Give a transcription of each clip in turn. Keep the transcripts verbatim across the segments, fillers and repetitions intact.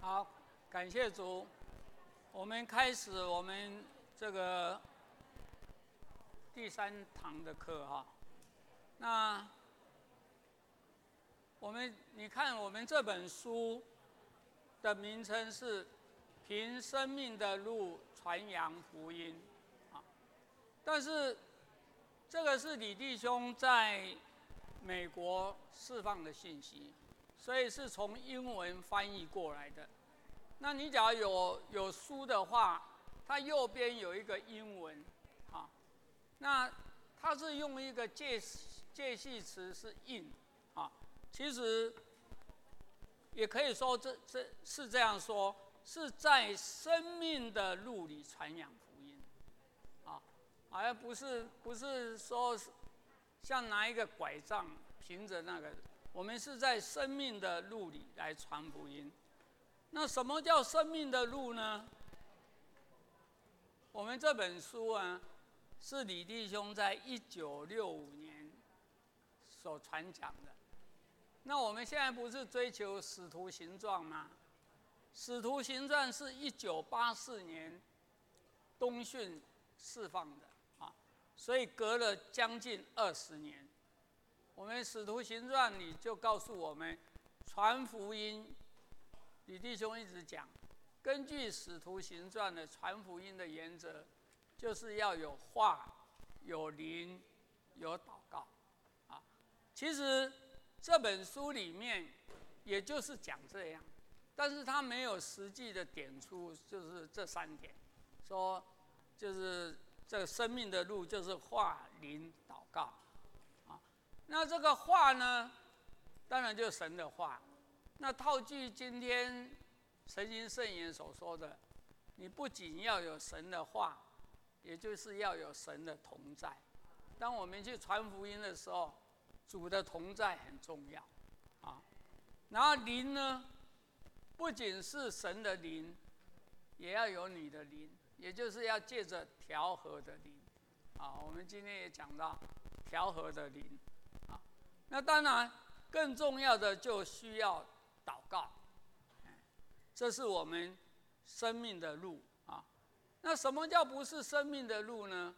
好，感谢主。我们开始我们这个第三堂的课哈。那我们你看，我们这本书的名称是《凭生命的路传扬福音》啊，但是这个是李弟兄在美国释放的信息，所以是从英文翻译过来的。那你假如有有书的话，它右边有一个英文，啊，那它是用一个介介系词是 in， 啊，其实也可以说这这是这样说，是在生命的路里传扬福音，啊，而不是不是说像拿一个拐杖凭着那个，我们是在生命的路里来传福音。那什么叫生命的路呢？我们这本书啊，是李弟兄在一九六五年所传讲的。那我们现在不是追求使徒行传吗？使徒行传是一九八四年东讯释放的啊，所以隔了将近二十年。我们使徒行传里就告诉我们，传福音。李弟兄一直讲，根据使徒行传的传福音的原则，就是要有话、有灵、有祷告，啊，其实这本书里面也就是讲这样，但是他没有实际的点出，就是这三点，说就是这个生命的路就是话、灵、祷告，啊，那这个话呢，当然就是神的话。那套句今天诚心圣言所说的，你不仅要有神的话，也就是要有神的同在。当我们去传福音的时候，主的同在很重要啊。然后灵呢，不仅是神的灵，也要有你的灵，也就是要借着调和的灵啊。我们今天也讲到调和的灵啊。那当然更重要的就需要祷告，这是我们生命的路啊。那什么叫不是生命的路呢？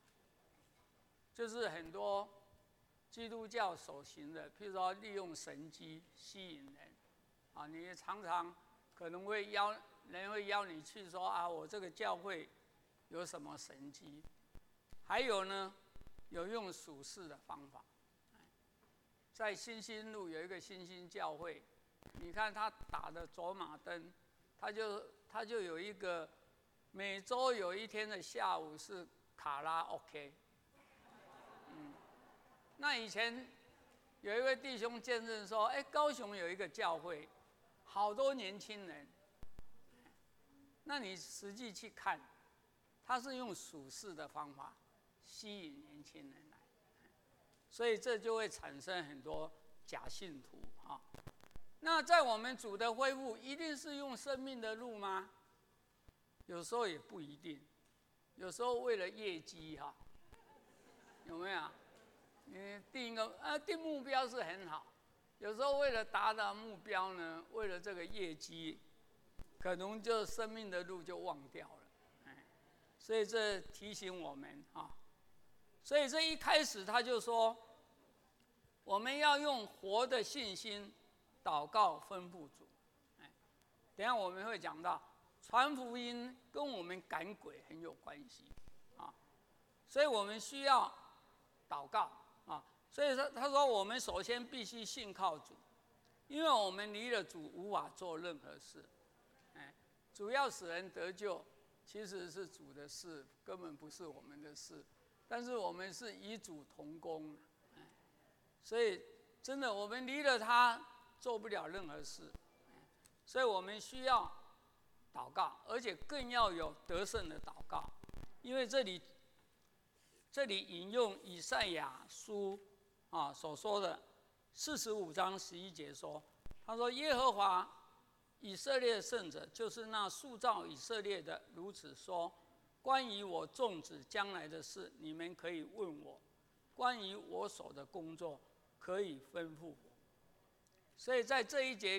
就是很多基督教所行的，譬如说利用神迹吸引人啊。你也常常可能会邀人会邀你去说啊，我这个教会有什么神迹。还有呢，有用属世的方法，在新兴路有一个新兴教会。你看他打的走马灯，他就他就有一个每周有一天的下午是卡拉 OK， 嗯，那以前有一位弟兄见证说，哎，高雄有一个教会，好多年轻人，那你实际去看，他是用属世的方法吸引年轻人来，所以这就会产生很多假信徒啊。那在我们主的恢复，一定是用生命的路吗？有时候也不一定，有时候为了业绩哈，有没有？你定一个啊，定目标是很好，有时候为了达到目标呢，为了这个业绩，可能就生命的路就忘掉了，哎，所以这提醒我们啊，所以这一开始他就说，我们要用活的信心。祷告吩咐主，哎，等一下我们会讲到传福音跟我们赶鬼很有关系啊，所以我们需要祷告啊。所以说，他说我们首先必须信靠主，因为我们离了主无法做任何事，哎，主要使人得救，其实是主的事，根本不是我们的事，但是我们是与主同工，哎，所以真的我们离了他。做不了任何事，所以我们需要祷告，而且更要有得胜的祷告。因为这里这里引用以赛亚书啊所说的四十五章十一节说，他说耶和华以色列圣者，就是那塑造以色列的，如此说：关于我众子将来的事，你们可以问我；关于我手的工作，可以吩咐我。所以在这一节里，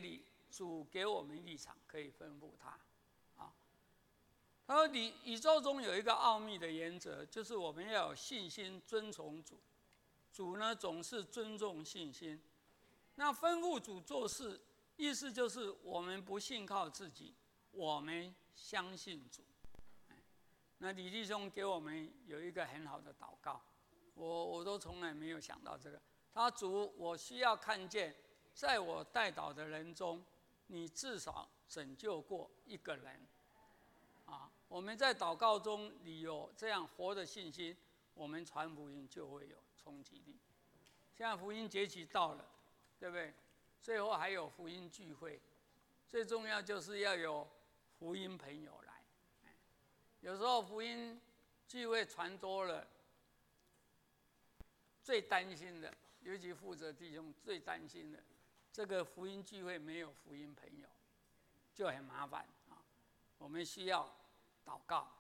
主给我们立场，可以吩咐他。啊，他说宇宇宙中有一个奥秘的原则，就是我们要有信心遵从主。主呢总是尊重信心。那吩咐主做事，意思就是我们不信靠自己，我们相信主。那李弟兄给我们有一个很好的祷告，我我都从来没有想到这个。他说主，我需要看见，在我带祷的人中，你至少拯救过一个人。啊，我们在祷告中，你有这样活的信心，我们传福音就会有冲击力。现在福音节期到了，对不对？最后还有福音聚会，最重要就是要有福音朋友来。有时候福音聚会传多了，最担心的，尤其负责弟兄最担心的，这个福音聚会没有福音朋友，就很麻烦啊。我们需要祷告。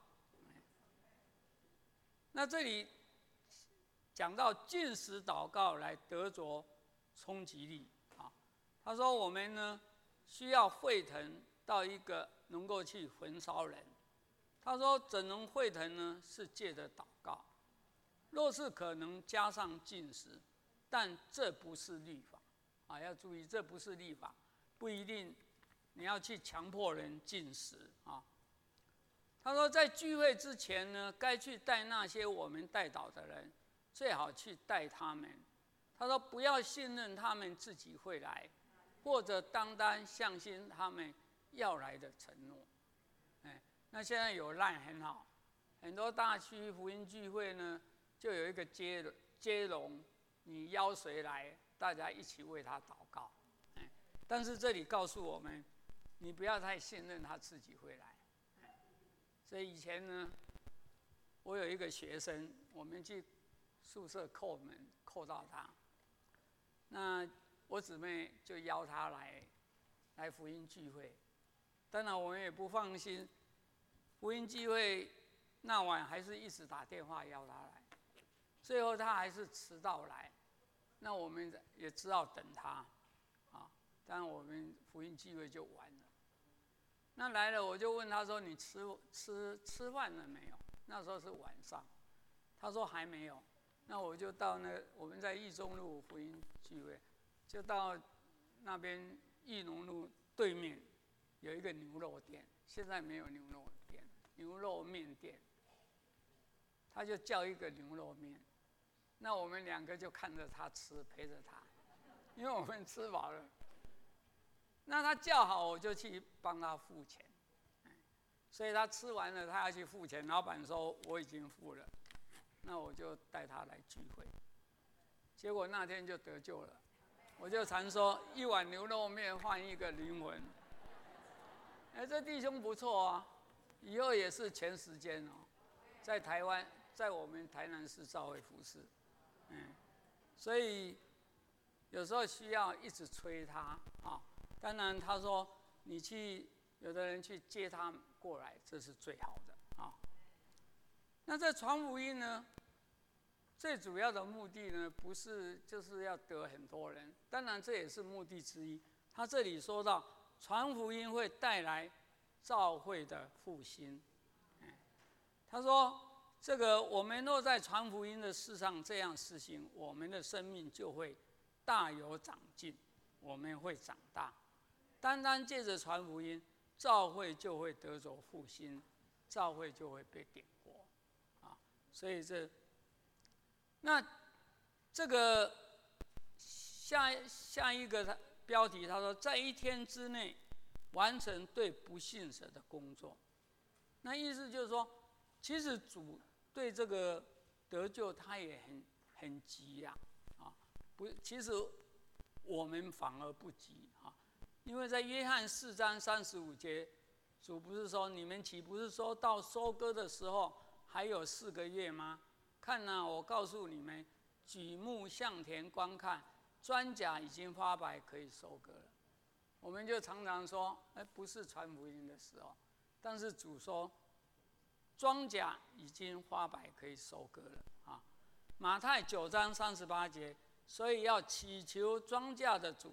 那这里讲到禁食祷告来得着冲击力啊。他说我们呢需要沸腾到一个能够去焚烧人。他说怎能沸腾呢？是借着祷告。若是可能加上禁食，但这不是律法啊，要注意这不是律法，不一定你要去强迫人禁食啊。他说在聚会之前呢，该去带那些我们带祷的人，最好去带他们。他说不要信任他们自己会来，或者单单相信他们要来的承诺。哎，那现在有赖很好，很多大区福音聚会呢，就有一个接接龙，你邀谁来，大家一起为他祷告。哎，但是这里告诉我们，你不要太信任他自己会来。所以以前呢，我有一个学生，我们去宿舍叩门，叩到他，那我姊妹就邀他来来福音聚会。当然我们也不放心，福音聚会那晚还是一直打电话邀他来，最后他还是迟到来，那我们也知道等他，啊，当然我们福音聚会就完了。那来了，我就问他说：“你吃吃吃饭了没有？”那时候是晚上，他说还没有。那我就到那我们在义中路福音聚会，就到那边义农路对面有一个牛肉店，现在没有牛肉店，牛肉面店。他就叫一个牛肉面，那我们两个就看着他吃，陪着他，因为我们吃饱了。那他叫好，我就去帮他付钱，所以他吃完了，他要去付钱。老板说我已经付了，那我就带他来聚会。结果那天就得救了，我就常说一碗牛肉面换一个灵魂。哎，这弟兄不错啊，以后也是全时间哦，在台湾，在我们台南市教会服事，嗯，所以有时候需要一直催他啊。当然，他说你去，有的人去接他过来，这是最好的啊。那这传福音呢，最主要的目的呢，不是就是要得很多人，当然这也是目的之一。他这里说到，传福音会带来教会的复兴。他说，这个我们若在传福音的事上这样实行，我们的生命就会大有长进，我们会长大。单单借着传福音，教会就会得着复兴，教会就会被点火，啊，所以这，那这个下下一个标题，他说，在一天之内完成对不信神的工作。那意思就是说，其实主对这个得救，他也很很急呀，啊，不，其实我们反而不急啊。因为在约翰四章三十五节，主不是说你们岂不是说到收割的时候还有四个月吗？看啊，我告诉你们，举目向田观看，庄稼已经发白，可以收割了。我们就常常说，哎，不是传福音的时候，但是主说，庄稼已经发白，可以收割了啊。马太九章三十八节，所以要祈求庄稼的主。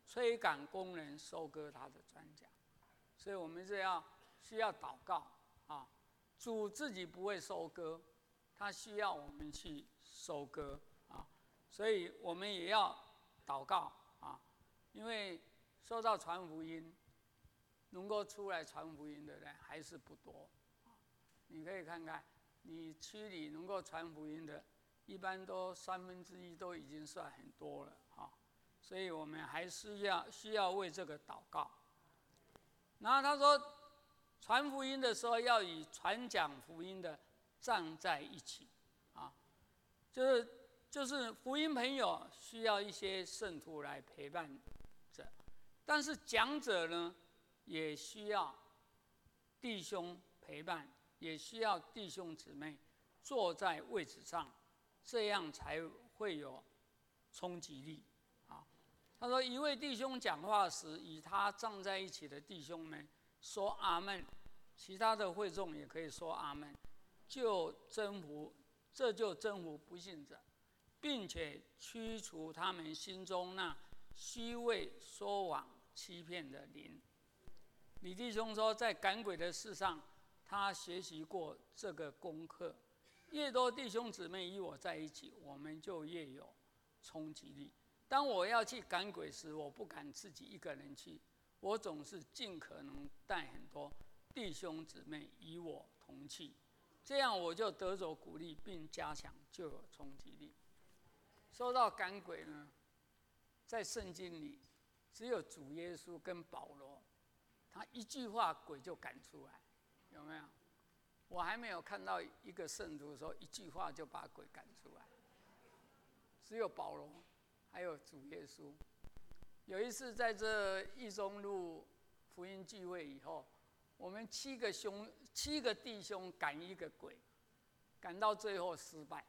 催赶工人收割他的庄稼。所以我们这要需要祷告啊，主自己不会收割，他需要我们去收割啊，所以我们也要祷告啊，因为受到传福音，能够出来传福音的人还是不多啊。你可以看看，你区里能够传福音的，一般都三分之一都已经算很多了啊，所以我们还是要需要为这个祷告。然后他说，传福音的时候要与传讲福音的站在一起，啊，就是就是福音朋友需要一些圣徒来陪伴着，但是讲者呢，也需要弟兄陪伴，也需要弟兄姊妹坐在位置上，这样才会有冲击力。他说：“一位弟兄讲话时，与他站在一起的弟兄们说阿门，其他的会众也可以说阿门，就征服，这就征服不信者，并且驱除他们心中那虚伪说谎欺骗的灵。”李弟兄说，在赶鬼的事上，他学习过这个功课。越多弟兄姊妹与我在一起，我们就越有冲击力。当我要去赶鬼时，我不敢自己一个人去，我总是尽可能带很多弟兄姊妹与我同去，这样我就得着鼓励，并加强，就有冲击力。说到赶鬼呢，在圣经里，只有主耶稣跟保罗，他一句话鬼就赶出来，有没有？我还没有看到一个圣徒说一句话就把鬼赶出来，只有保罗。还有主耶稣，有一次在这义中路福音聚会以后，我们七个兄七个弟兄赶一个鬼，赶到最后失败。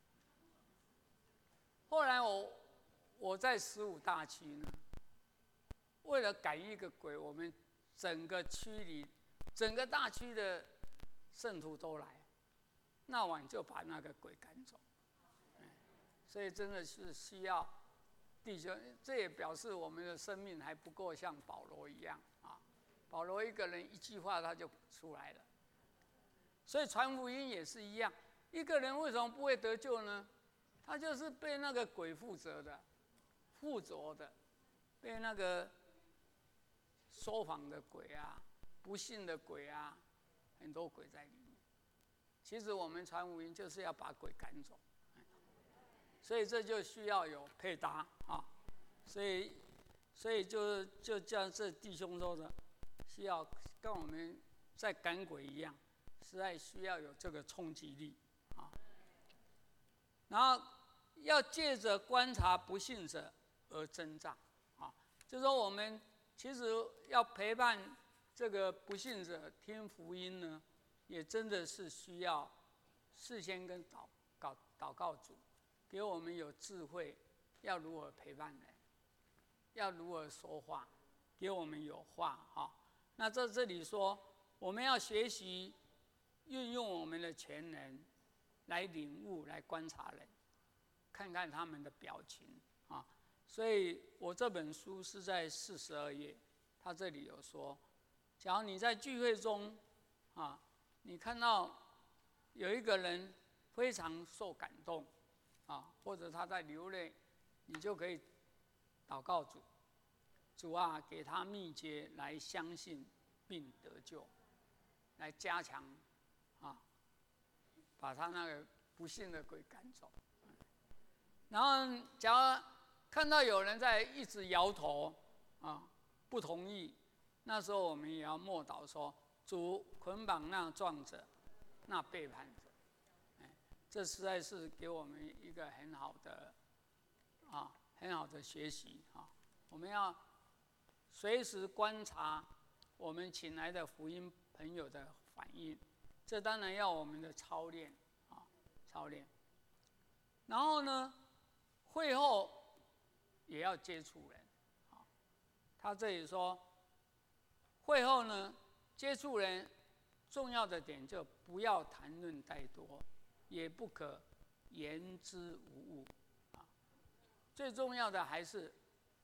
后来我我在十五大区呢，为了赶一个鬼，我们整个区里整个大区的圣徒都来，那晚就把那个鬼赶走。所以真的是需要弟兄，这也表示我们的生命还不够像保罗一样啊。保罗一个人一句话他就出来了，所以传福音也是一样。一个人为什么不会得救呢？他就是被那个鬼负责的、附着的，被那个说谎的鬼啊、不信的鬼啊，很多鬼在里面。其实我们传福音就是要把鬼赶走。所以这就需要有配搭啊，所以，所以就就像这弟兄说的，需要跟我们在赶鬼一样，实在需要有这个冲击力啊。然后要借着观察不信者而增长啊，就说我们其实要陪伴这个不信者听福音呢，也真的是需要事先跟祷告祷告主。给我们有智慧，要如何陪伴人，要如何说话，给我们有话哈。那在这里说，我们要学习运用我们的全能来领悟、来观察人，看看他们的表情啊。所以我这本书是在四十二页，他这里有说，假如你在聚会中啊，你看到有一个人非常受感动。啊，或者他在流泪，你就可以祷告主，主啊，给他秘诀来相信并得救，来加强啊，把他那个不信的鬼赶走。然后，假如看到有人在一直摇头啊，不同意，那时候我们也要默祷说：主捆绑那壮者，那背叛者。这实在是给我们一个很好的啊，很好的学习啊！我们要随时观察我们请来的福音朋友的反应，这当然要我们的操练啊，操练。然后呢，会后也要接触人啊。他这里说，会后呢，接触人重要的点就不要谈论太多。也不可言之无物啊！最重要的还是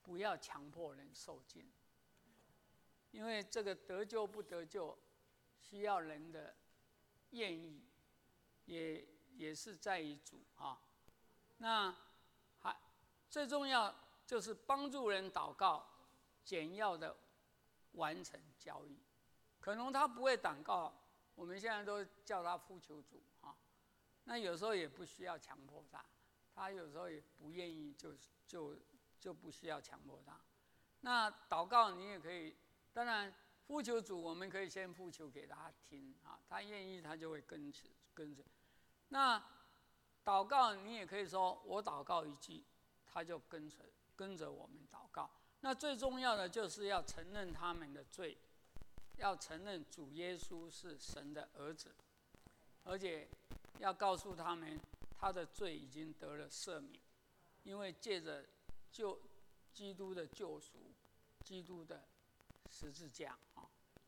不要强迫人受尽，因为这个得救不得救，需要人的愿意，也也是在于主啊。那还最重要就是帮助人祷告，简要的完成交易。可能他不会祷告，我们现在都叫他呼求主啊。那有时候也不需要强迫他，他有时候也不愿意就，就就就不需要强迫他。那祷告你也可以，当然呼求主，我们可以先呼求给他听啊，他愿意他就会跟着跟着。那祷告你也可以说，我祷告一句，他就跟着跟着我们祷告。那最重要的就是要承认他们的罪，要承认主耶稣是神的儿子，而且要告诉他们他的罪已经得了赦免，因为借着救基督的救赎，基督的十字架啊。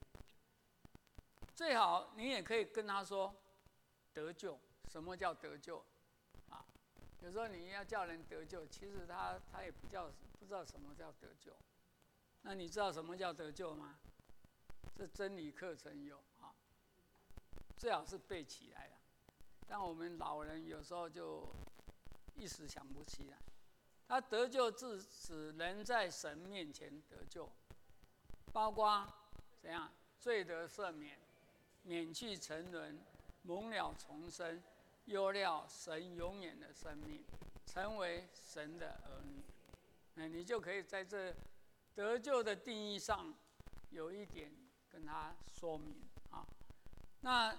最好你也可以跟他说得救。什么叫得救啊？有时候你要叫人得救，其实他他也不叫不知道什么叫得救。那你知道什么叫得救吗？这真理课程有啊，最好是背起来了。但我们老人有时候就一时想不起来。他得救是指人在神面前得救，包括怎样罪得赦免、免去沉沦、蒙了重生、有了神永远的生命，成为神的儿女。那你就可以在这得救的定义上有一点跟他说明啊。那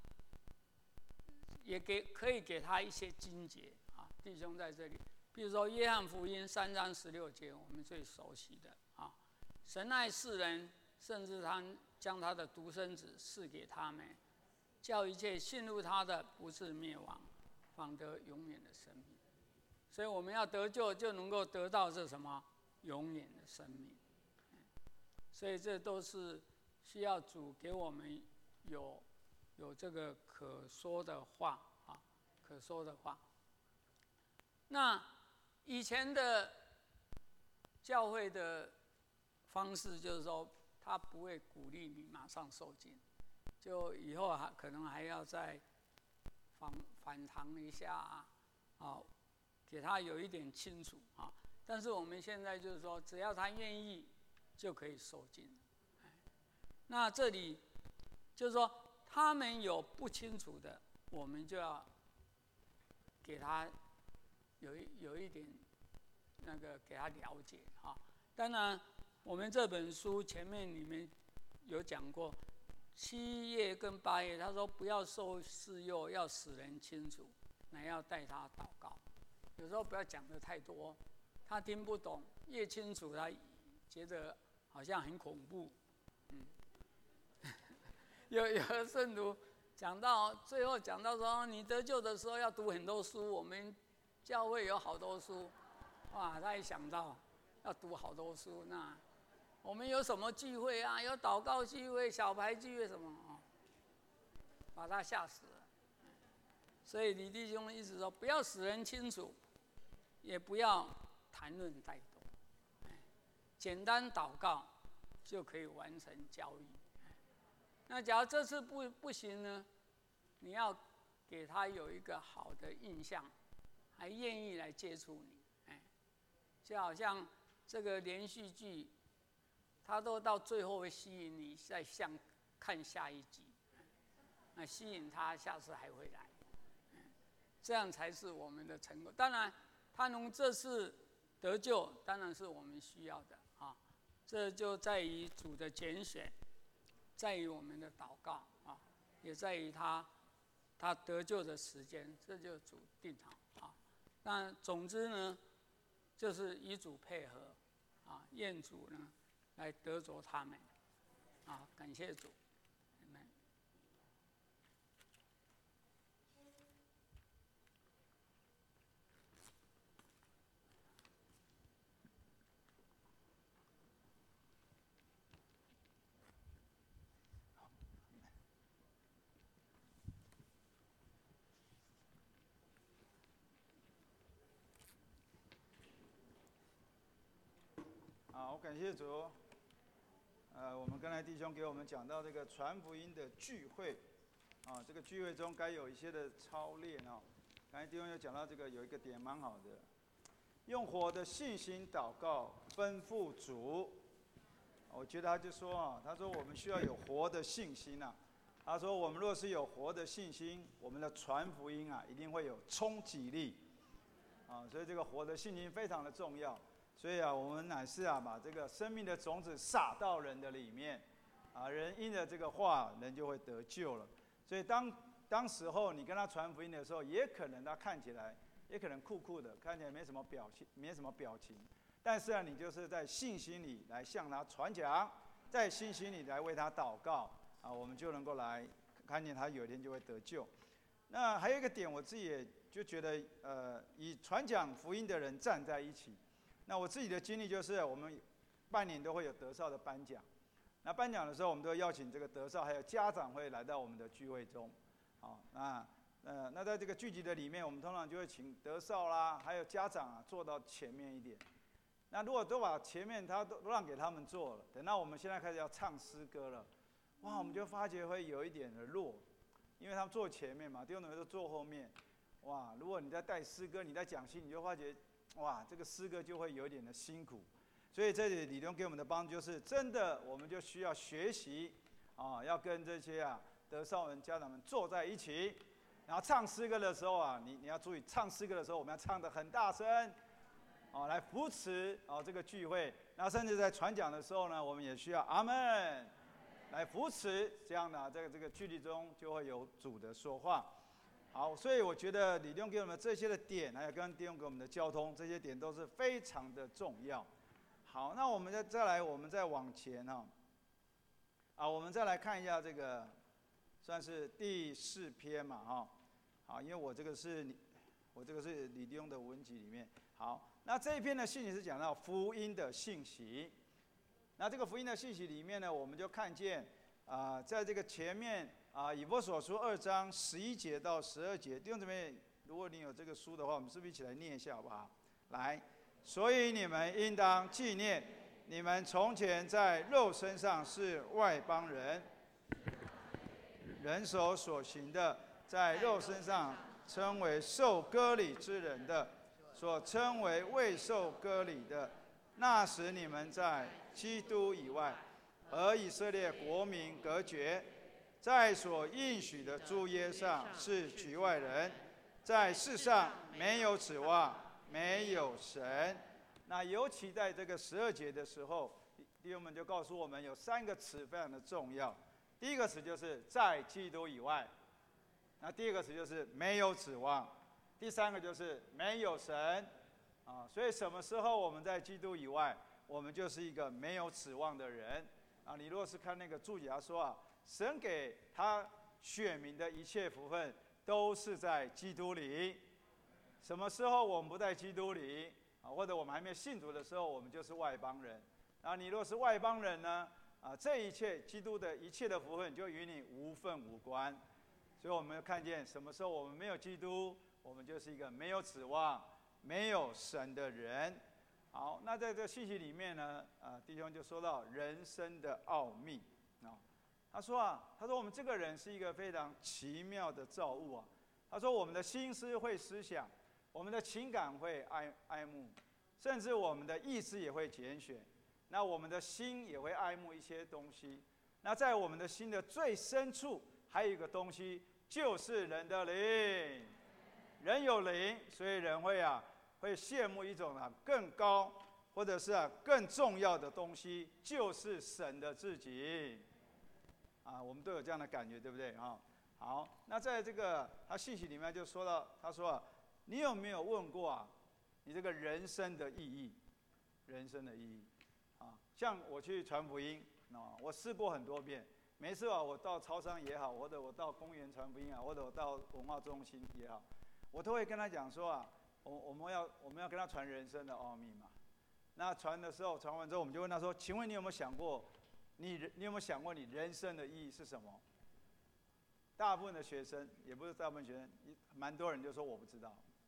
也给可以给他一些经节啊，弟兄在这里，比如说约翰福音三章十六节，我们最熟悉的啊，神爱世人，甚至他将他的独生子赐给他们，叫一切信入他的不是灭亡，反得永远的生命。所以我们要得救，就能够得到这什么永远的生命。所以这都是需要主给我们有有这个可说的话啊，可说的话。那以前的教会的方式就是说，他不会鼓励你马上受浸，就以后还可能还要再反反弹一下啊，啊，给他有一点清楚啊。但是我们现在就是说，只要他愿意，就可以受浸。那这里就是说，他们有不清楚的，我们就要给他有一有一点那个给他了解啊。当然，我们这本书前面里面有讲过，七页跟八页，他说不要受试诱，要使人清楚，乃要带他祷告。有时候不要讲的太多，他听不懂，越清楚他觉得好像很恐怖。嗯，有有的圣徒讲到最后讲到说，你得救的时候要读很多书，我们教会有好多书，哇，他一想到要读好多书，那我们有什么聚会啊？有祷告聚会、小牌聚会什么哦，把他吓死了。所以李弟兄一直说，不要使人清楚，也不要谈论太多，简单祷告就可以完成交易。那假如这次不不行呢？你要给他有一个好的印象，还愿意来接触你，哎，就好像这个连续剧，他都到最后会吸引你再想看下一集，那吸引他下次还会来，这样才是我们的成果。当然，他能这次得救，当然是我们需要的啊。这就在于主的拣选，在于我们的祷告啊，也在于他他得救的时间，这就主定好啊。但总之呢，就是与主配合啊，愿主呢来得着他们啊，感谢主。 好，感谢主。呃，我们刚才弟兄给我们讲到这个传福音的聚会，啊，这个聚会中该有一些的操练啊。刚才弟兄有讲到这个有一个点蛮好的，用活的信心祷告，吩咐主。我觉得他就说啊，他说我们需要有活的信心啊。他说我们若是有活的信心，我们的传福音啊，一定会有冲击力。啊，所以这个活的信心非常的重要。所以啊，我们乃是啊，把这个生命的种子撒到人的里面，啊，人因着这个话，人就会得救了。所以当当时候你跟他传福音的时候，也可能他看起来，也可能酷酷的，看起来没什么表情，没什么表情。但是啊，你就是在信心里来向他传讲，在信心里来为他祷告，啊，我们就能够来看见他有一天就会得救。那还有一个点，我自己也就觉得，呃，以传讲福音的人站在一起。那我自己的经历就是，我们半年都会有得少的颁奖。那颁奖的时候，我们都会邀请这个得少还有家长会来到我们的聚会中。好，那呃，那在这个聚集的里面，我们通常就会请得少啦，还有家长啊，坐到前面一点。那如果都把前面他都让给他们做了，等到我们现在开始要唱诗歌了，哇，我们就发觉会有一点的弱，因为他们坐前面嘛，弟兄姊妹都坐后面。哇，如果你在带诗歌，你在讲信，你就发觉，哇，这个诗歌就会有一点的辛苦。所以这里理论给我们的帮助就是，真的我们就需要学习啊，要跟这些啊得少人家长们坐在一起，然后唱诗歌的时候啊，你你要注意，唱诗歌的时候我们要唱得很大声，啊，来扶持啊这个聚会。那甚至在传讲的时候呢，我们也需要阿门来扶持，这样呢，在这个聚集中就会有主的说话。好，所以我觉得李弟兄给我们这些的点，还有刚刚弟兄给我们的交通，这些点都是非常的重要。好，那我们再再来，我们再往前哈，啊，我们再来看一下这个，算是第四篇嘛哈。好，因为我这个是，我这个是李弟兄的文集里面。好，那这一篇的信息是讲到福音的信息。那这个福音的信息里面呢，我们就看见啊、呃，在这个前面。啊，以弗所书二章十一节到十二节，弟兄姊妹，如果你有这个书的话，我们是不是一起来念一下，好不好？来，所以你们应当纪念，你们从前在肉身上是外邦人，人手所行的，在肉身上称为受割礼之人的，所称为未受割礼的，那时你们在基督以外，和以色列国民隔绝。在所应许的诸约上是局外人，在世上没有指望，没有神。那尤其在这个十二节的时候，弟兄们就告诉我们有三个词非常的重要。第一个词就是在基督以外，那第二个词就是没有指望，第三个就是没有神。啊，所以什么时候我们在基督以外，我们就是一个没有指望的人。啊，你若是看那个注解，他说啊。神给他选民的一切福分，都是在基督里。什么时候我们不在基督里啊，或者我们还没有信主的时候，我们就是外邦人。然后你若是外邦人呢，啊，这一切基督的一切的福分就与你无份无关。所以我们要看见，什么时候我们没有基督，我们就是一个没有指望、没有神的人。好，那在这个信息里面呢，啊，弟兄就说到人生的奥秘啊。他说啊，他说我们这个人是一个非常奇妙的造物啊。他说我们的心思会思想，我们的情感会爱爱慕，甚至我们的意志也会拣选。那我们的心也会爱慕一些东西。那在我们的心的最深处，还有一个东西，就是人的灵。人有灵，所以人会啊，会羡慕一种啊更高或者是啊更重要的东西，就是神的自己。啊，我们都有这样的感觉，对不对啊？好，那在这个他信息里面就说到，他说啊，你有没有问过啊，你这个人生的意义？人生的意义，啊，像我去传福音啊，我试过很多遍，每次啊，我到超商也好，或者我到公园传福音啊，或者我到文化中心也好，我都会跟他讲说啊，我我们要我们要跟他传人生的奥秘嘛。那传的时候，传完之后，我们就问他说，请问你有没有想过？你你有没有想过你人生的意义是什么？大部分的学生，也不是大部分学生，蛮多人就说我不知道。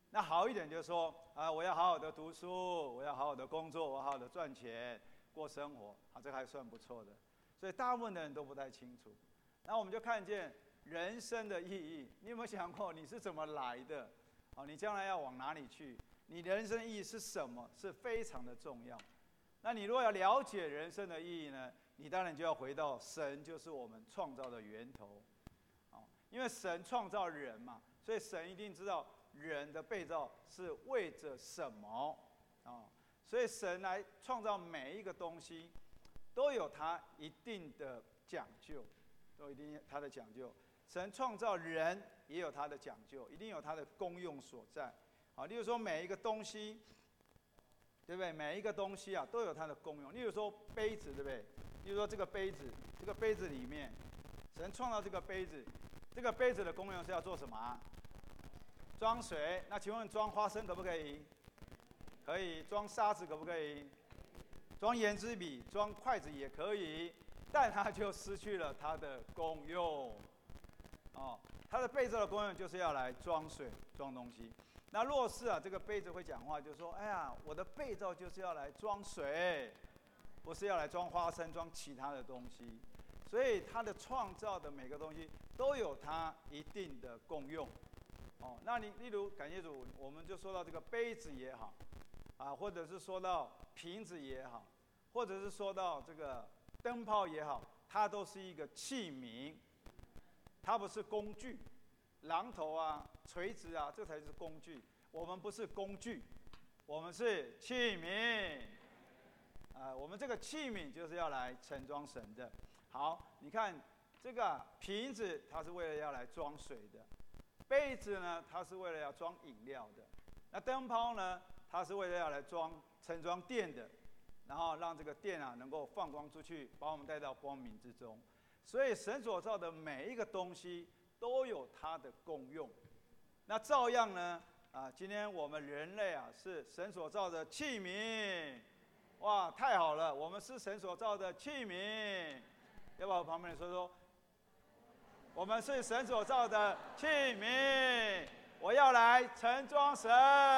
那好一点就是说啊，我要好好的读书，我要好好的工作，我要好好的赚钱过生活，啊，这个还算不错的。所以大部分的人都不太清楚。那我们就看见人生的意义。你有没有想过你是怎么来的？啊，你将来要往哪里去？你人生的意义是什么？是非常的重要。那你如果要了解人生的意义呢，你当然就要回到神就是我们创造的源头。因为神创造人嘛，所以神一定知道人的被造是为着什么啊？所以神来创造每一个东西，都有它一定的讲究，都一定它的讲究。神创造人也有它的讲究，一定有它的功用所在。啊，例如说每一个东西，对不对？每一个东西啊都有它的功用。例如说杯子，对不对？例如说这个杯子，这个杯子里面，神创造这个杯子。这个杯子的功用是要做什么啊？装水。那请问装花生可不可以？可以。装沙子可不可以？装盐之笔、装筷子也可以，但它就失去了它的功用。哦，它的杯子的功用就是要来装水、装东西。那若是啊，这个杯子会讲话，就说：“哎呀，我的被造就是要来装水，不是要来装花生、装其他的东西。”所以它的创造的每个东西都有它一定的功用，哦，那你例如感谢主，我们就说到这个杯子也好，啊，或者是说到瓶子也好，或者是说到这个灯泡也好，它都是一个器皿，它不是工具，榔头啊、锤子啊，这才是工具。我们不是工具，我们是器皿，啊，我们这个器皿就是要来盛装神的。好，你看这个瓶子，它是为了要来装水的；杯子呢，它是为了要装饮料的；那灯泡呢，它是为了要来装盛装电的，然后让这个电啊能够放光出去，把我们带到光明之中。所以神所造的每一个东西都有它的功用。那照样呢，啊，今天我们人类啊是神所造的器皿，哇，太好了，我们是神所造的器皿。要不要旁边人说说？我们是神所造的器皿，我要来盛装神。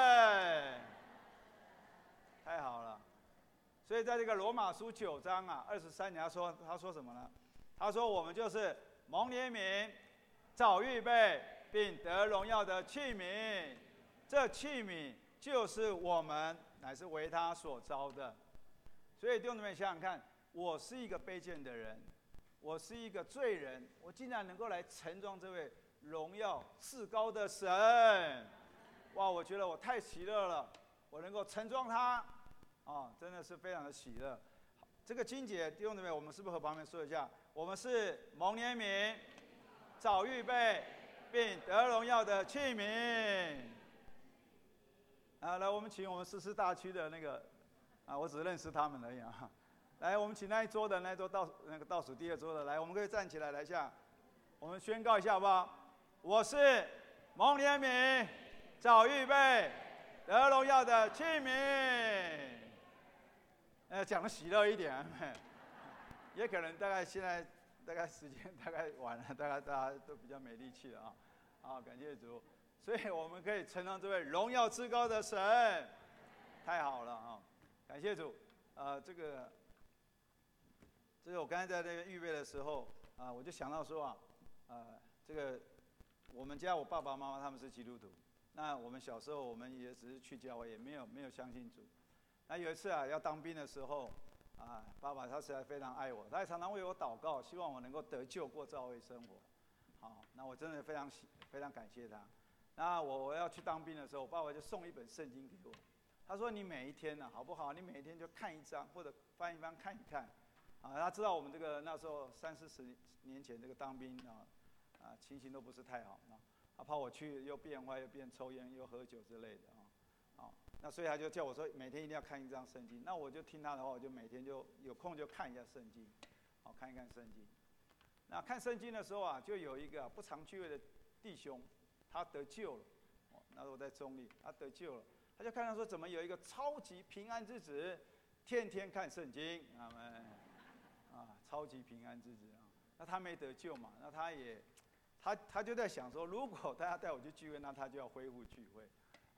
太好了！所以在这个罗马书九章啊二十三节，他说他说什么呢？他说我们就是蒙怜悯、早预备并得荣耀的器皿。这器皿就是我们，乃是为他所招的。所以弟兄姊妹想想看，我是一个卑贱的人。我是一个罪人，我竟然能够来盛装这位荣耀至高的神，哇！我觉得我太喜乐了，我能够盛装他，啊，真的是非常的喜乐。这个经节弟兄姊妹，我们是不是和旁边说一下？我们是蒙怜悯、早预备并得荣耀的器皿。啊，来，我们请我们四四大区的那个，啊，我只认识他们而已啊。来，我们请那一桌的那一桌倒那个倒数第二桌的来，我们可以站起来来一下，我们宣告一下好不好？我是蒙怜悯、早预备、得荣耀的器皿。呃，讲的喜乐一点，也可能大概现在大概时间大概晚了，大概大家都比较没力气了啊。啊，感谢主，所以我们可以承认这位荣耀至高的神，太好了啊！感谢主，呃，这个。这个我刚才在那个预备的时候啊，我就想到说啊，呃，这个我们家我爸爸妈妈他们是基督徒，那我们小时候我们也只是去教会，也没有没有相信主。那有一次啊，要当兵的时候啊，爸爸他实在非常爱我，他也常常为我祷告，希望我能够得救过教会生活。好，那我真的非常非常感谢他。那我我要去当兵的时候，我爸爸就送一本圣经给我，他说你每一天呢、啊，好不好？你每一天就看一章或者翻一翻看一看。啊，他知道我们这个那时候三四十年前这个当兵啊，啊情形都不是太好啊，他怕我去又变坏又变抽烟又喝酒之类的啊，啊，那所以他就叫我说每天一定要看一张圣经，那我就听他的话，我就每天就有空就看一下圣经，好看一看圣经。那看圣经的时候啊，就有一个、啊、不常聚会的弟兄，他得救了，哦，那时候我在中立，他得救了，他就看到说怎么有一个超级平安之子，天天看圣经，阿们。啊，超级平安之子啊！那他没得救嘛？那他也，他他就在想说，如果大家带我去聚会，那他就要恢复聚会，啊，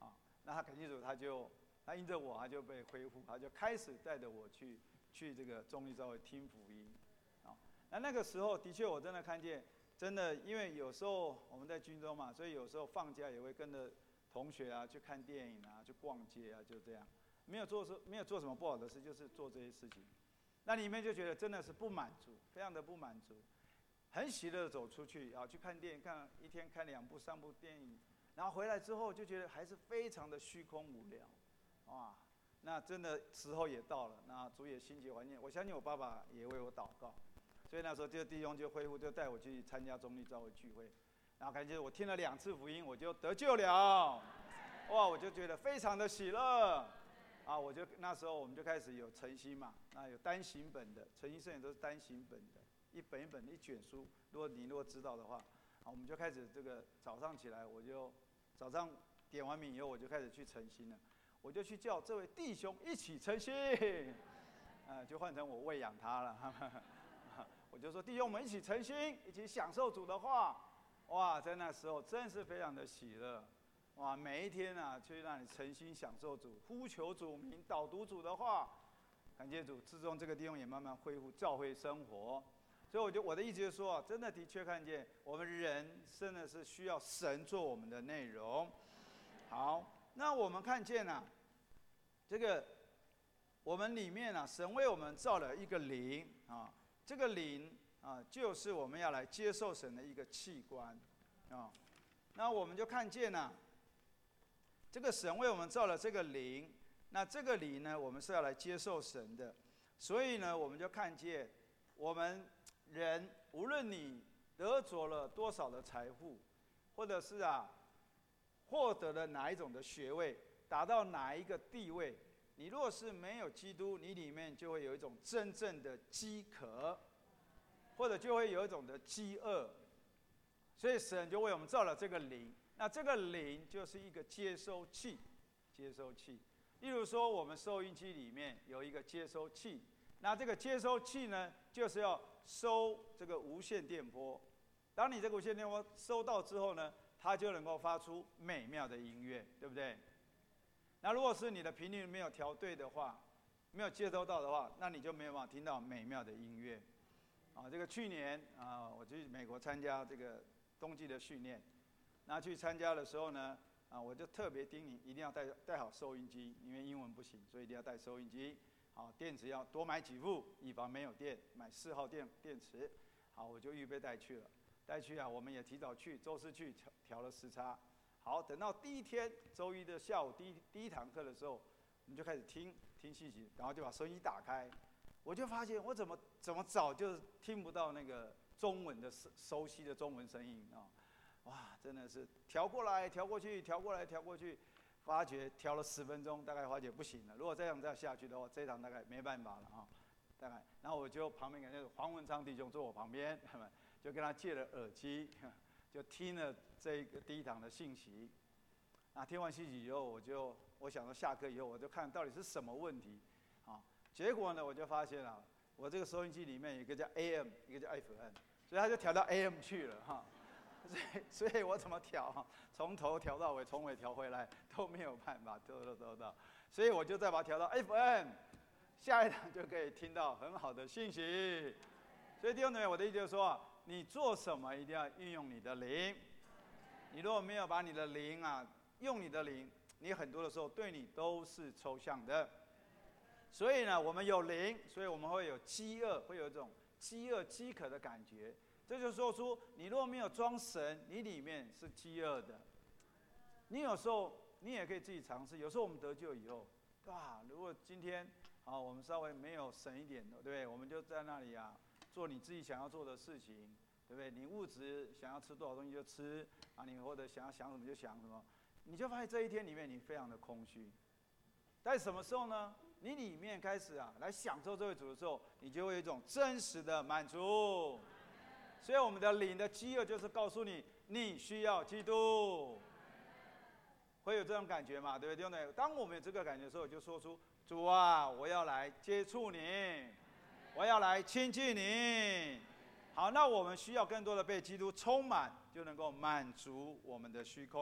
那他感谢主，他就他因着我，他就被恢复，他就开始带着我去去这个中立教会听福音，啊，那那个时候的确我真的看见，真的，因为有时候我们在军中嘛，所以有时候放假也会跟着同学啊去看电影啊，去逛街啊，就这样，没有做没有做什么不好的事，就是做这些事情。那里面就觉得真的是不满足，非常的不满足，很喜乐的走出去啊，去看电影，看一天看两部三部电影，然后回来之后就觉得还是非常的虚空无聊，哇，那真的时候也到了，那主也兴起环境，我相信我爸爸也为我祷告，所以那时候这个弟兄就恢复，就带我去参加中立教会聚会，然后感觉我听了两次福音，我就得救了，哇，我就觉得非常的喜乐。啊，我就那时候我们就开始有晨星嘛，那有单行本的，晨星圣言都是单行本的，一本一本的一卷书。如果你如果知道的话，啊，我们就开始这个早上起来，我就早上点完名以后，我就开始去晨星了，我就去叫这位弟兄一起晨星，啊，就换成我喂养他了，我就说弟兄我们一起晨星，一起享受主的话，哇，在那时候真是非常的喜乐。哇，每一天啊，去让你诚心享受主，呼求主名，导读主的话，感谢主，自从这个地方也慢慢恢复教会生活。所以我就我的意思就是说啊，真的的确看见我们人真的是需要神做我们的内容。好，那我们看见啊，这个我们里面啊，神为我们造了一个灵啊，这个灵啊，就是我们要来接受神的一个器官啊。那我们就看见啊。这个神为我们造了这个灵，那这个灵呢，我们是要来接受神的，所以呢，我们就看见我们人，无论你得着了多少的财富，或者是啊，获得了哪一种的学位，达到哪一个地位，你若是没有基督，你里面就会有一种真正的饥渴，或者就会有一种的饥饿，所以神就为我们造了这个灵。那这个灵就是一个接收器，接收器。例如说，我们收音机里面有一个接收器，那这个接收器呢，就是要收这个无线电波。当你这个无线电波收到之后呢，它就能够发出美妙的音乐，对不对？那如果是你的频率没有调对的话，没有接收到的话，那你就没有办法听到美妙的音乐。啊，这个去年啊，我去美国参加这个冬季的训练。那去参加的时候呢，啊，我就特别叮咛，一定要带带好收音机，因为英文不行，所以一定要带收音机。好，电池要多买几副，以防没有电，买四号电电池。好，我就预备带去了。带去啊，我们也提早去，周四去调调了时差。好，等到第一天周一的下午第一第一堂课的时候，我们就开始听听信息，然后就把收音机打开，我就发现我怎么怎么早就听不到那个中文的熟熟悉的中文声音啊。哇，真的是调过来调过去，调过来调过去，发觉调了十分钟，大概发觉不行了。如果这样再下去的话，这一堂大概没办法了哈。大概，然后我就旁边那个黄文昌弟兄坐我旁边，就跟他借了耳机，就听了这个第一堂的信息。啊，听完信息以后，我就我想说下课以后，我就看到底是什么问题，啊，结果呢，我就发现了，我这个收音机里面有一个叫 A M， 一个叫 F M， 所以他就调到 A M 去了哈。所以，所以我怎么调，从头调到尾，从尾调回来都没有办法，都都都到，所以我就再把它调到 F M， 下一堂就可以听到很好的信息。所以弟兄姊妹，我的意思就是说，你做什么一定要运用你的灵。你如果没有把你的灵啊，用你的灵，你很多的时候对你都是抽象的。所以呢，我们有灵，所以我们会有饥饿，会有一种饥饿、饥渴的感觉。这就说出，你若没有装神，你里面是饥饿的。你有时候你也可以自己尝试，有时候我们得救以后，对吧？如果今天啊，我们稍微没有神一点的，对不对？我们就在那里啊，做你自己想要做的事情，对不对？你物质想要吃多少东西就吃啊，你或者想要想什么就想什么，你就发现这一天里面你非常的空虚。在什么时候呢？你里面开始啊，来享受这位主的时候，你就会有一种真实的满足。所以我们的灵的饥饿就是告诉你，你需要基督，会有这种感觉嘛？对不对？弟兄姊妹，当我们有这个感觉的时候，就说出：主啊，我要来接触你，我要来亲近你。好，那我们需要更多的被基督充满，就能够满足我们的虚空。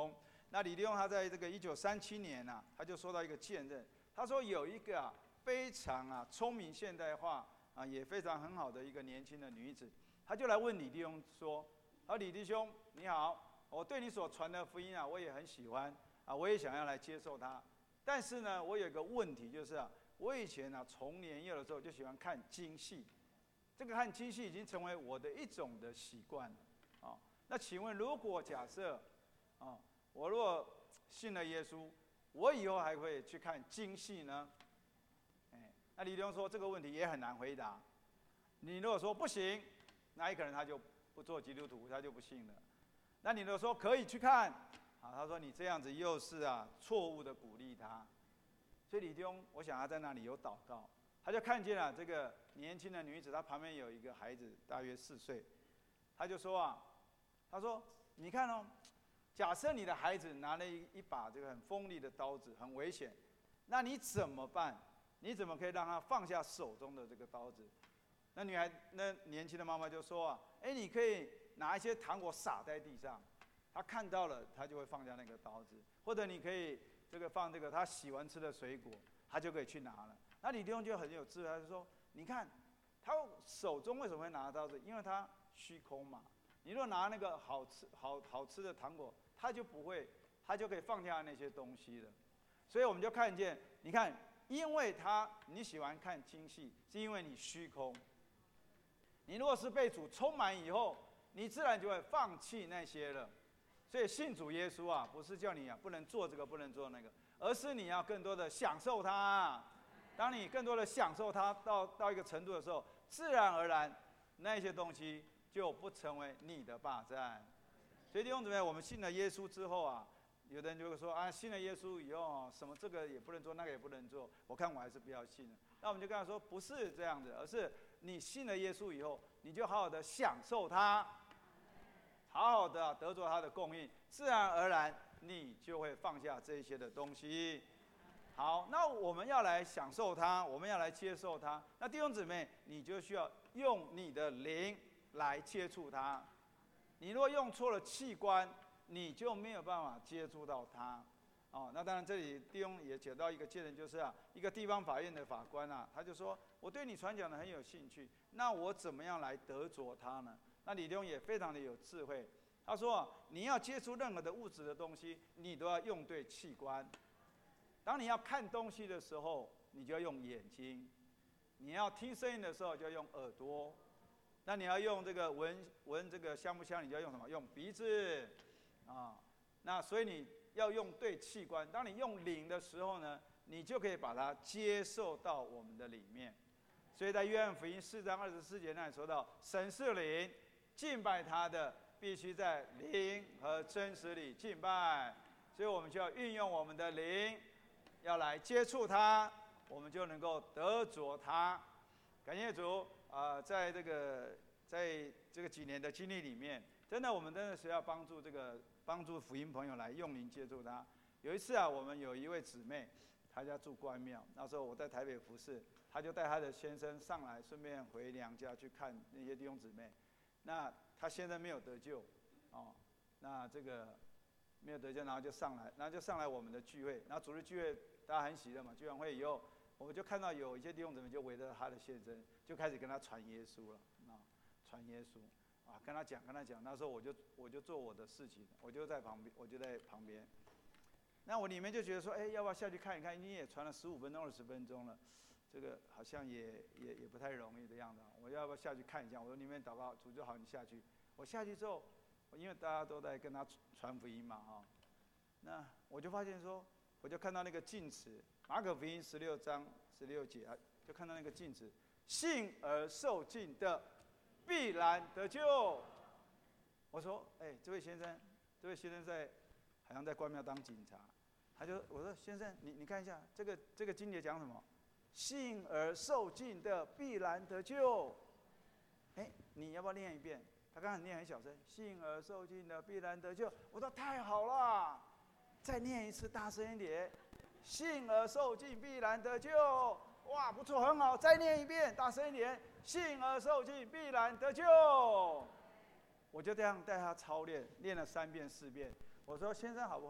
那李立用他在这个一九三七年啊，他就说到一个见证，他说有一个啊非常啊聪明现代化啊也非常很好的一个年轻的女子，他就来问李弟兄说：“啊，李弟兄你好，我对你所传的福音啊，我也很喜欢啊，我也想要来接受它。但是呢，我有一个问题就是啊，我以前啊从年幼的时候就喜欢看京戏，这个看京戏已经成为我的一种的习惯了啊。那请问，如果假设啊，我如果信了耶稣，我以后还会去看京戏呢？哎，那李弟兄说这个问题也很难回答。你如果说不行，那一个人他就不做基督徒，他就不信了。那你如果说可以去看，啊，他说你这样子又是啊错误的鼓励他。所以李弟兄，我想他在那里有祷告，他就看见了这个年轻的女子，她旁边有一个孩子，大约四岁，他就说啊，他说你看哦。假设你的孩子拿了一一把这个很锋利的刀子，很危险，那你怎么办？你怎么可以让他放下手中的这个刀子？那女孩，那年轻的妈妈就说啊，哎，你可以拿一些糖果撒在地上，他看到了，他就会放下那个刀子，或者你可以这个放这个他喜欢吃的水果，他就可以去拿了。那李弟兄就很有智慧，他就说，你看，他手中为什么会拿刀子？因为他虚空嘛。你如果拿那个好吃好好吃的糖果，他就不会，他就可以放下那些东西了。所以我们就看见，你看，因为他你喜欢看京戏，是因为你虚空。你如果是被主充满以后，你自然就会放弃那些了。所以信主耶稣啊，不是叫你啊不能做这个不能做那个，而是你要更多的享受它。当你更多的享受它到到一个程度的时候，自然而然那些东西就不成为你的霸占。所以弟兄姊妹，我们信了耶稣之后啊，有的人就会说啊，信了耶稣以后，什么这个也不能做，那个也不能做，我看我还是不要信了。那我们就跟他说，不是这样的，而是你信了耶稣以后，你就好好的享受它，好好的得着他的供应，自然而然你就会放下这些的东西。好，那我们要来享受它，我们要来接受它。那弟兄姊妹，你就需要用你的灵来接触它。你如果用错了器官，你就没有办法接触到它。哦，那当然这里弟兄也讲到一个见证，就是啊，一个地方法院的法官啊，他就说，我对你传讲的很有兴趣，那我怎么样来得着它呢？那李弟兄也非常的有智慧，他说啊，你要接触任何的物质的东西，你都要用对器官。当你要看东西的时候，你就要用眼睛；你要听声音的时候，就要用耳朵。那你要用这个闻闻这个香不香，你就要用什么？用鼻子啊。那所以你要用对器官。当你用灵的时候呢，你就可以把它接受到我们的里面。所以在约翰福音四章二十四节那里说到，神是灵，敬拜他的必须在灵和真实里敬拜。所以我们就要运用我们的灵，要来接触它，我们就能够得着它。感谢主。啊、呃，在这个在这个几年的经历里面，真的我们真的是要帮助这个帮助福音朋友来用灵接触他。有一次啊，我们有一位姊妹，她家住关庙，那时候我在台北服侍，她就带她的先生上来，顺便回娘家去看那些弟兄姊妹。那她先生没有得救，哦，那这个没有得救，然后就上来，然后就上来我们的聚会，然后主日聚会大家很喜乐嘛，聚完会以后。我们就看到有一些弟兄姊妹就围着他的先生，就开始跟他传耶稣了，啊，传耶稣，啊，跟他讲，跟他讲。那时候我就我就做我的事情，我就在旁边，我就在旁边。那我里面就觉得说，哎，要不要下去看一看？你也传了十五分钟、二十分钟了，这个好像也也也不太容易的样子。我要不要下去看一下？我说里面祷告，主就好，你下去。我下去之后，因为大家都在跟他传福音嘛，哈，那我就发现说，我就看到那个镜子。马可福音十六章十六节啊，就看到那个镜子，信而受尽的，必然得救。我说，哎、欸，这位先生，这位先生在好像在关庙当警察，他就我说先生，你你看一下这个这个经节讲什么？信而受尽的，必然得救。哎、欸，你要不要念一遍？他刚才念很小声，信而受尽的，必然得救。我说太好了，再念一次，大声一点。信而受尽，必然得救。哇，不错，很好，再念一遍，大声一点。信而受尽，必然得救。我就这样带他操练，练了三遍四遍。我说先生好不好？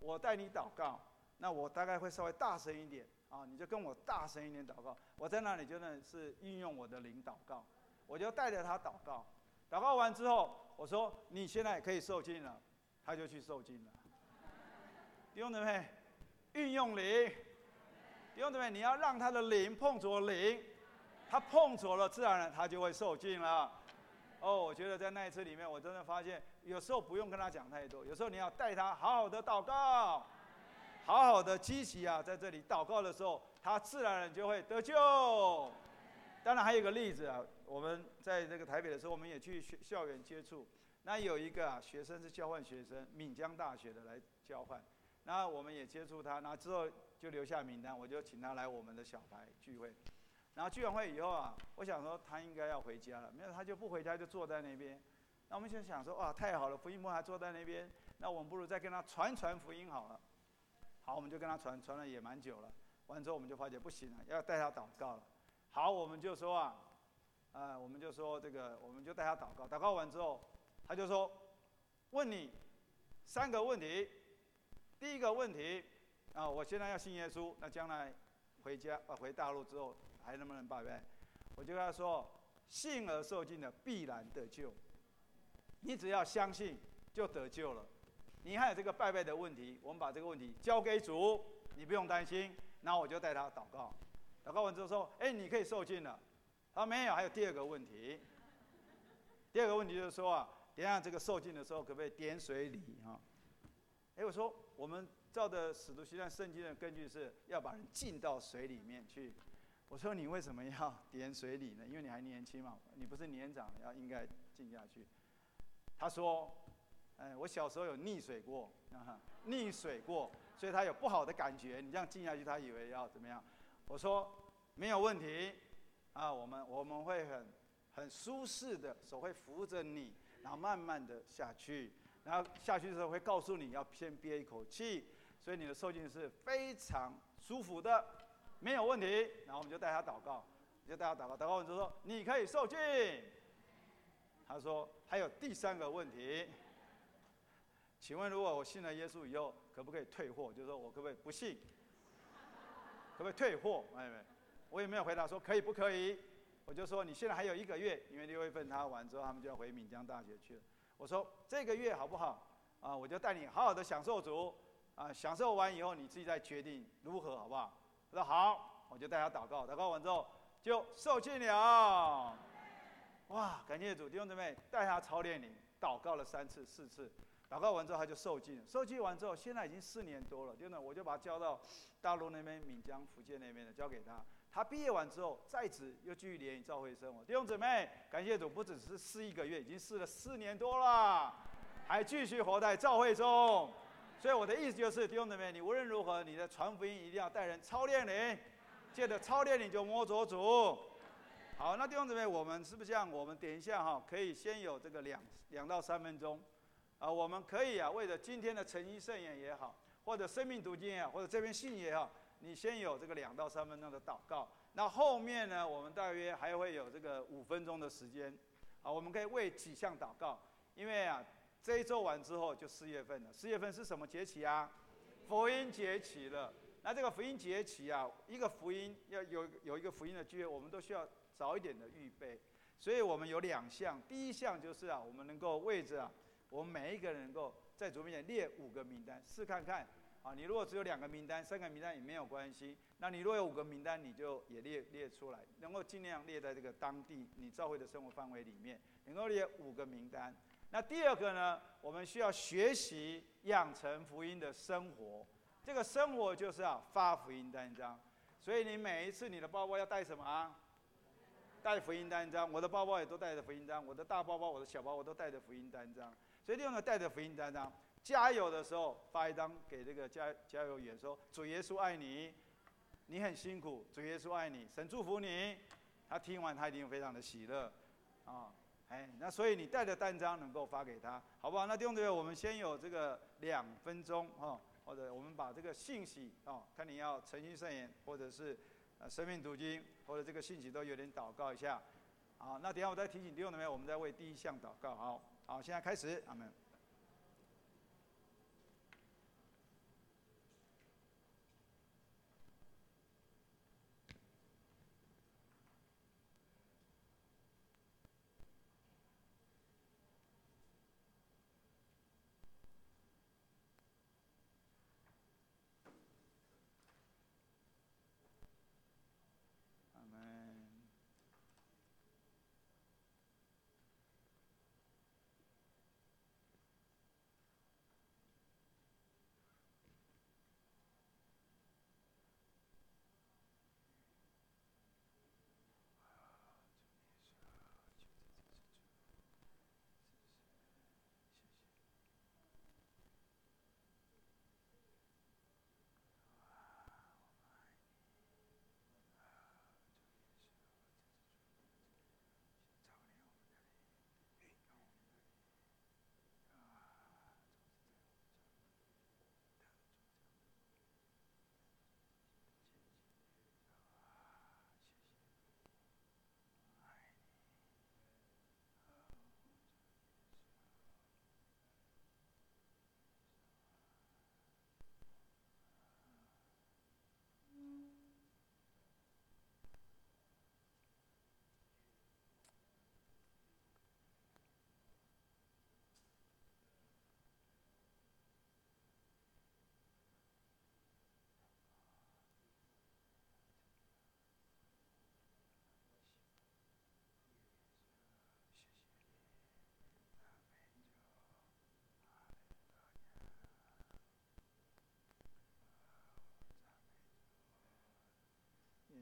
我带你祷告，那我大概会稍微大声一点啊，你就跟我大声一点祷告。我在那里真的是运用我的灵祷告，我就带着他祷告。祷告完之后，我说你现在可以受浸了，他就去受浸了。弟兄姊妹，运用灵。弟兄姊妹，你要让他的灵碰着灵，他碰着了，自然而然他就会受浸了。哦，我觉得在那一次里面，我真的发现，有时候不用跟他讲太多，有时候你要带他好好的祷告，好好的积极啊，在这里祷告的时候，他自然而然就会得救。当然还有一个例子啊，我们在这个台北的时候，我们也去校园接触，那有一个啊学生是交换学生，闽江大学的来交换，那我们也接触他，那之后就留下名单，我就请他来我们的小牌聚会。然后聚完会以后啊，我想说他应该要回家了，没有他就不回家，就坐在那边。那我们就想说，哇，太好了，福音部还坐在那边，那我们不如再跟他传传福音好了。好，我们就跟他传，传了也蛮久了。完之后我们就发觉不行了，要带他祷告了。好，我们就说啊，呃，我们就说这个，我们就带他祷告。祷告完之后，他就说，问你三个问题。第一个问题啊，我现在要信耶稣，那将来回家啊回大陆之后还能不能拜拜？我就跟他说，信而受尽的必然得救。你只要相信就得救了。你还有这个拜拜的问题，我们把这个问题交给主，你不用担心。然后我就带他祷告，祷告完之后说，哎，你可以受尽了。他说没有，还有第二个问题。第二个问题就是说啊，等一下这个受尽的时候可不可以点水礼哈？哎，我说我们照着使徒行传圣经的根据是要把人浸到水里面去。我说你为什么要点水礼呢？因为你还年轻嘛，你不是年长，要应该浸下去。他说，哎，我小时候有溺水过，啊，溺水过，所以他有不好的感觉。你这样浸下去，他以为要怎么样？我说没有问题，啊，我们我们会很很舒适的，手会扶着你，然后慢慢的下去。然后下去的时候会告诉你要先憋一口气，所以你的受浸是非常舒服的，没有问题。然后我们就带他祷告，就带他祷告，祷告完之后说你可以受浸。他说还有第三个问题，请问如果我信了耶稣以后，可不可以退货？就是说我可不可以不信？可不可以退货？哎，我也没有回答说可以不可以，我就说你现在还有一个月，因为六月份他完之后，他们就要回闽江大学去了。我说这个月好不好？啊，我就带你好好的享受主，啊，享受完以后你自己再决定如何，好不好？他说好，我就带他祷告，祷告完之后就受浸了。哇，感谢主，弟兄姊妹，带他操练灵，祷告了三次、四次，祷告完之后他就受浸了。受浸完之后，现在已经四年多了，弟兄姊妹，我就把他交到大陆那边、闽江、福建那边的，交给他。他毕业完之后，在职又继续联谊教会生活。弟兄姊妹，感谢主，不只是试一个月，已经试了四年多了，还继续活在教会中。所以我的意思就是，弟兄姊妹，你无论如何，你的传福音一定要带人操练灵，借着操练灵就摸着主。好，那弟兄姊妹，我们是不是这样？我们等一下哈，可以先有这个两两到三分钟，啊，我们可以啊，为了今天的诚意圣言也好，或者生命读经也好，或者这边信也好。你先有这个两到三分钟的祷告，那后面呢，我们大约还会有这个五分钟的时间，啊，我们可以为几项祷告，因为啊，这一周完之后就四月份了。四月份是什么节期啊？福音节期了。那这个福音节期啊，一个福音要有有一个福音的聚会，我们都需要早一点的预备，所以我们有两项。第一项就是啊，我们能够为着啊，我们每一个人能够在主面前列五个名单，试看看。啊，你如果只有两个名单、三个名单也没有关系。那你如果有五个名单，你就也列列出来，能够尽量列在这个当地你教会的生活范围里面，能够列五个名单。那第二个呢，我们需要学习养成福音的生活。这个生活就是啊，发福音单张。所以你每一次你的包包要带什么啊？带福音单张。我的包包也都带着福音单，我的大包包、我的小包我都带着福音单张。所以用的带着福音单张。加油的时候发一张给这个加加油员说：“主耶稣爱你，你很辛苦，主耶稣爱你，神祝福你。”他听完他一定非常的喜乐，啊，哎，那所以你带着单张能够发给他，好不好？那弟兄姊妹，我们先有这个两分钟哦，或者我们把这个信息哦，看你要诚心圣言，或者是呃生命读经，或者这个信息都有点祷告一下，好，那等一下我再提醒弟兄姊妹，我们再为第一项祷告，好，好，现在开始，阿们。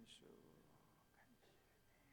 稣，感谢你。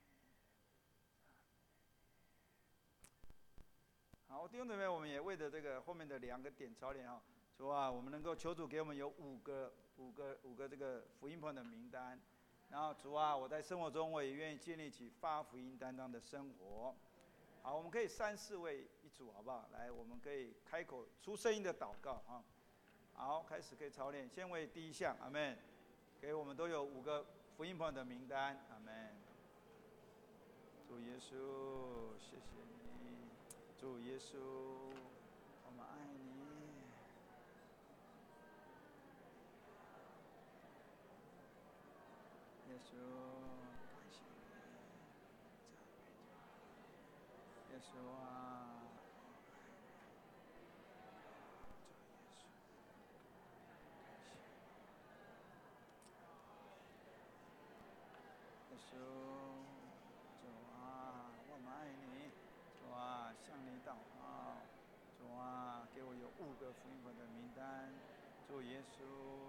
好，弟兄姊妹，我们也为着这个后面的两个点操练啊，主啊，我们能够求主给我们有五个、五个、五个这个福音朋友的名单。然后主啊，我在生活中我也愿意建立起发福音担当的生活。好，我们可以三四位一组，好不好？来，我们可以开口出声音的祷告啊。好，开始可以操练。先为第一项，阿们。给我们都有五个福音朋友的名单，阿们。主耶稣，谢谢你。主耶稣，我们爱你。耶稣，感谢你，耶稣啊，耶稣，主啊，我们爱你，主啊，向你祷告，主啊，给我有五个福音本的名单，主耶稣，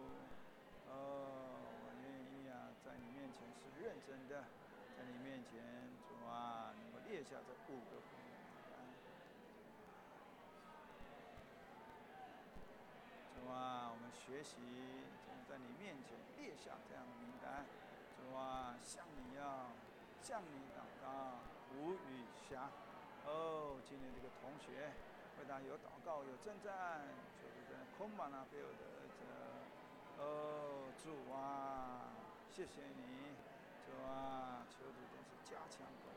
哦，我愿意啊，在你面前是认真的，在你面前，主啊，能够列下这五个福音名单，主啊，我们学习在你面前列下这样的名单。主啊，向你要向你祷告，无语暇。哦，今天这个同学回答有祷告有征战，求主在空满了给我的儿子。哦，主啊，谢谢你，主啊，求主真是加强我。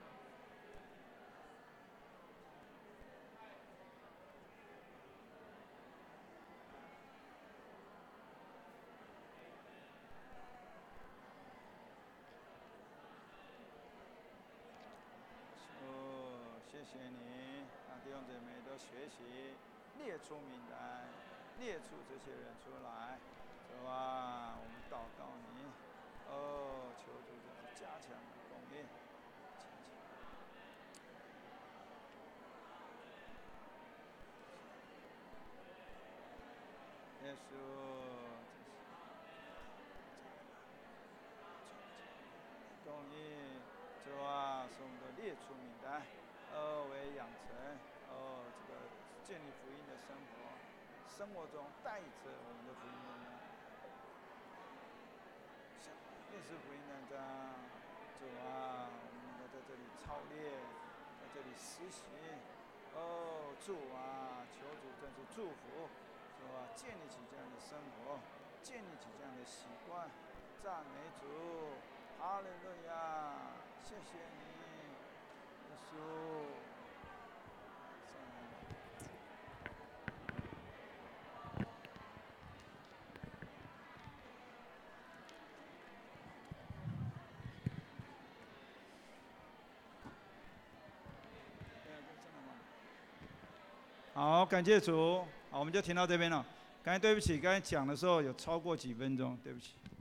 谢谢你，让弟兄姊妹都学习列出名单，列出这些人出来。主啊，我们祷告你，哦，求主就是加强供应。耶稣，供应，主啊，使我们都列出名单。哦，为养成哦，这个建立福音的生活，生活中带着我们的福音的呢，认识福音的章，主啊，我们能够在这里操练，在这里实习。哦，主啊，求主真是祝福，主啊，建立起这样的生活，建立起这样的习惯。赞美主，哈利路亚，谢谢你。耶稣，好，感谢主。好，我们就停到这边了。刚才对不起，刚才讲的时候有超过几分钟，对不起。